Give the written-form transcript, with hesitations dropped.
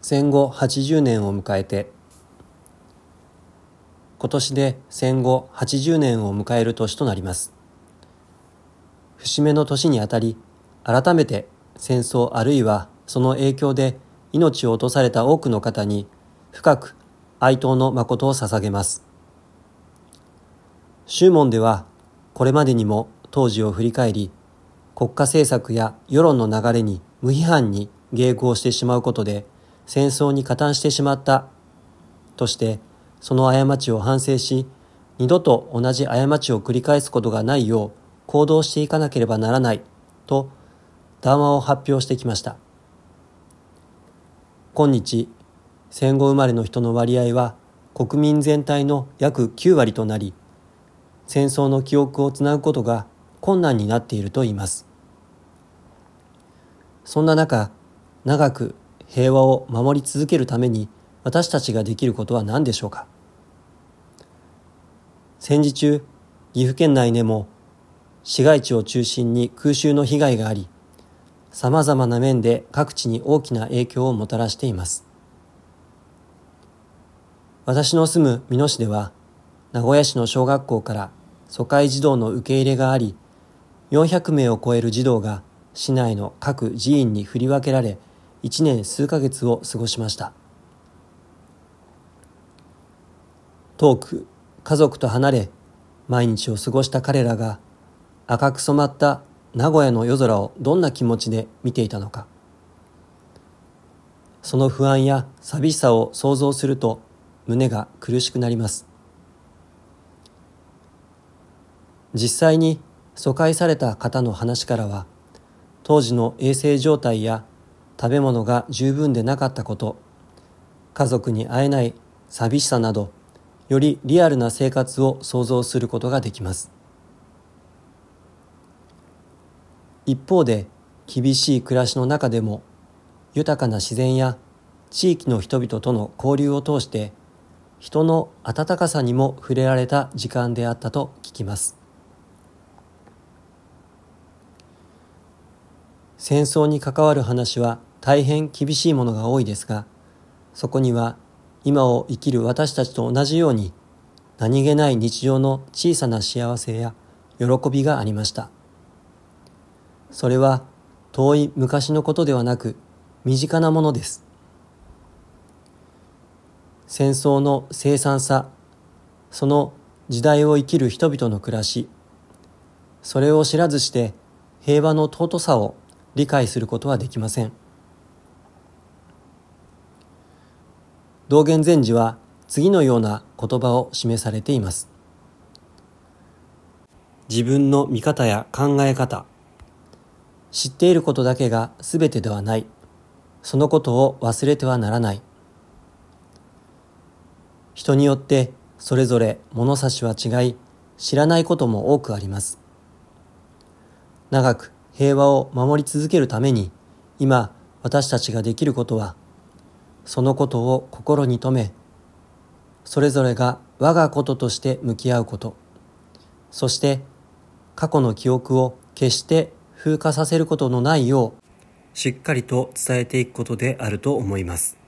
戦後80年を迎えて、今年で戦後80年を迎える年となります。節目の年にあたり、改めて戦争あるいはその影響で命を落とされた多くの方に深く哀悼の誠を捧げます。宗門ではこれまでにも当時を振り返り、国家政策や世論の流れに無批判に迎合してしまうことで戦争に加担してしまったとして、その過ちを反省し、二度と同じ過ちを繰り返すことがないよう行動していかなければならないと談話を発表してきました。今日、戦後生まれの人の割合は国民全体の約9割となり、戦争の記憶をつなぐことが困難になっていると言います。そんな中、長く平和を守り続けるために私たちができることは何でしょうか。戦時中、岐阜県内でも市街地を中心に空襲の被害があり、さまざまな面で各地に大きな影響をもたらしています。私の住む美濃市では、名古屋市の小学校から疎開児童の受け入れがあり、400名を超える児童が市内の各寺院に振り分けられ、1年数ヶ月を過ごしました。遠く家族と離れ毎日を過ごした彼らが、赤く染まった名古屋の夜空をどんな気持ちで見ていたのか。その不安や寂しさを想像すると胸が苦しくなります。実際に疎開された方の話からは、当時の衛生状態や食べ物が十分でなかったこと、家族に会えない寂しさなど、よりリアルな生活を想像することができます。一方で、厳しい暮らしの中でも、豊かな自然や地域の人々との交流を通して、人の温かさにも触れられた時間であったと聞きます。戦争に関わる話は大変厳しいものが多いですが、そこには今を生きる私たちと同じように、何気ない日常の小さな幸せや喜びがありました。それは遠い昔のことではなく、身近なものです。戦争の凄惨さ、その時代を生きる人々の暮らし、それを知らずして平和の尊さを理解することはできません。道元禅師は次のような言葉を示されています。自分の見方や考え方、知っていることだけがすべてではない。そのことを忘れてはならない。人によってそれぞれ物差しは違い、知らないことも多くあります。長く平和を守り続けるために、今私たちができることは、そのことを心に留め、それぞれが我がこととして向き合うこと、そして過去の記憶を決して風化させることのないよう、しっかりと伝えていくことであると思います。